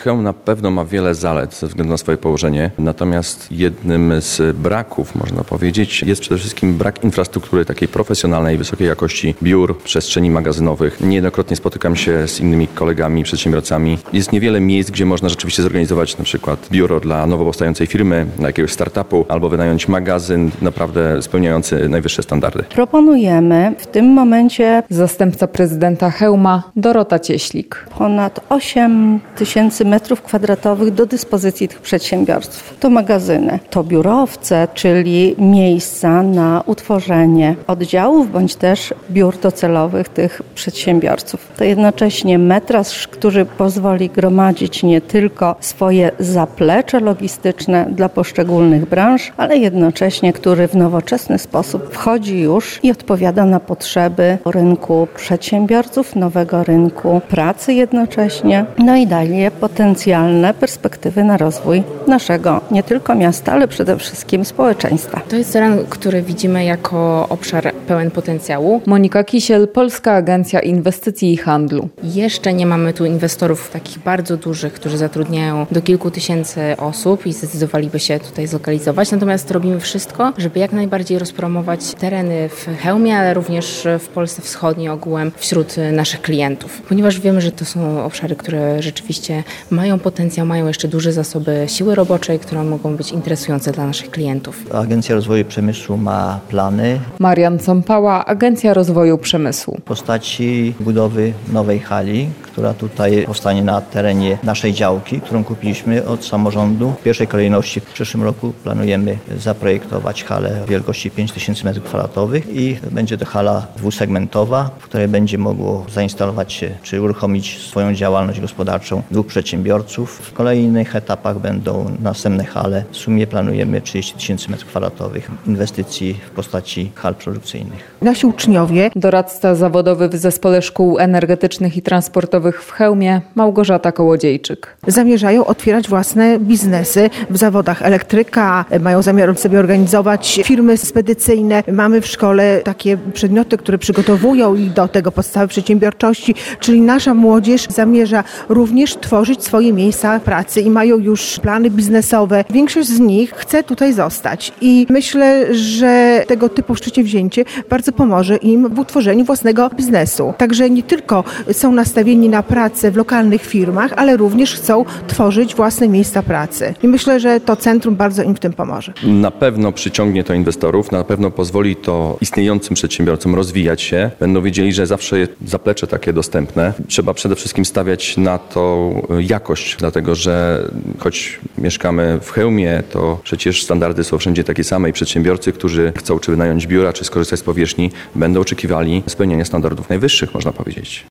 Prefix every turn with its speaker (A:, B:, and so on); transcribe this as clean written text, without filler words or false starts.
A: Chełm na pewno ma wiele zalet ze względu na swoje położenie, natomiast jednym z braków, można powiedzieć, jest przede wszystkim brak infrastruktury takiej profesjonalnej, wysokiej jakości biur, przestrzeni magazynowych. Niejednokrotnie spotykam się z innymi kolegami, przedsiębiorcami. Jest niewiele miejsc, gdzie można rzeczywiście zorganizować na przykład biuro dla nowo powstającej firmy, dla jakiegoś startupu, albo wynająć magazyn naprawdę spełniający najwyższe standardy.
B: Proponujemy w tym momencie
C: Zastępca prezydenta Chełma Dorota Cieślik.
B: ponad 8 tysięcy metrów kwadratowych do dyspozycji tych przedsiębiorstw. To magazyny, to biurowce, czyli miejsca na utworzenie oddziałów bądź też biur docelowych tych przedsiębiorców. To jednocześnie metraż, który pozwoli gromadzić nie tylko swoje zaplecze logistyczne dla poszczególnych branż, ale jednocześnie, który w nowoczesny sposób wchodzi już i odpowiada na potrzeby rynku przedsiębiorców, nowego rynku pracy jednocześnie, no i daje potencjalne perspektywy na rozwój naszego nie tylko miasta, ale przede wszystkim społeczeństwa.
D: To jest teren, który widzimy jako obszar pełen potencjału.
C: Monika Kisiel, Polska Agencja Inwestycji i Handlu.
D: Jeszcze nie mamy tu inwestorów takich bardzo dużych, którzy zatrudniają do kilku tysięcy osób i zdecydowaliby się tutaj zlokalizować. Natomiast robimy wszystko, żeby jak najbardziej rozpromować tereny w Chełmie, ale również w Polsce Wschodniej ogółem wśród naszych klientów. Ponieważ wiemy, że to są obszary, które rzeczywiście mają potencjał, mają jeszcze duże zasoby siły roboczej, które mogą być interesujące dla naszych klientów.
E: Agencja Rozwoju Przemysłu ma plany
C: Marian Cąpała, Agencja Rozwoju Przemysłu.
E: w postaci budowy nowej hali, która tutaj powstanie na terenie naszej działki, którą kupiliśmy od samorządu. W pierwszej kolejności w przyszłym roku planujemy zaprojektować halę wielkości 5000 m2 i będzie to hala dwusegmentowa, w której będzie mogło zainstalować się czy uruchomić swoją działalność gospodarczą 2 przedsiębiorców. W kolejnych etapach będą następne hale. W sumie planujemy 30 000 m2 inwestycji w postaci hal produkcyjnych.
F: Nasi uczniowie,
C: Doradca zawodowy w Zespole Szkół Energetycznych i Transportowych w Chełmie Małgorzata Kołodziejczyk.
F: zamierzają otwierać własne biznesy w zawodach elektryka, mają zamiar sobie organizować firmy spedycyjne. Mamy w szkole takie przedmioty, które przygotowują ich do tego podstawy przedsiębiorczości, czyli nasza młodzież zamierza również tworzyć swoje miejsca pracy i mają już plany biznesowe. Większość z nich chce tutaj zostać i myślę, że tego typu przedsięwzięcie bardzo pomoże im w utworzeniu własnego biznesu. Także nie tylko są nastawieni na pracę w lokalnych firmach, ale również chcą tworzyć własne miejsca pracy. I myślę, że to centrum bardzo im w tym pomoże.
A: Na pewno przyciągnie to inwestorów, na pewno pozwoli to istniejącym przedsiębiorcom rozwijać się. Będą wiedzieli, że zawsze jest zaplecze takie dostępne. Trzeba przede wszystkim stawiać na to jakość, dlatego że choć mieszkamy w Chełmie, to przecież standardy są wszędzie takie same i przedsiębiorcy, którzy chcą czy wynająć biura, czy skorzystać z powierzchni, będą oczekiwali spełnienia standardów najwyższych, można powiedzieć.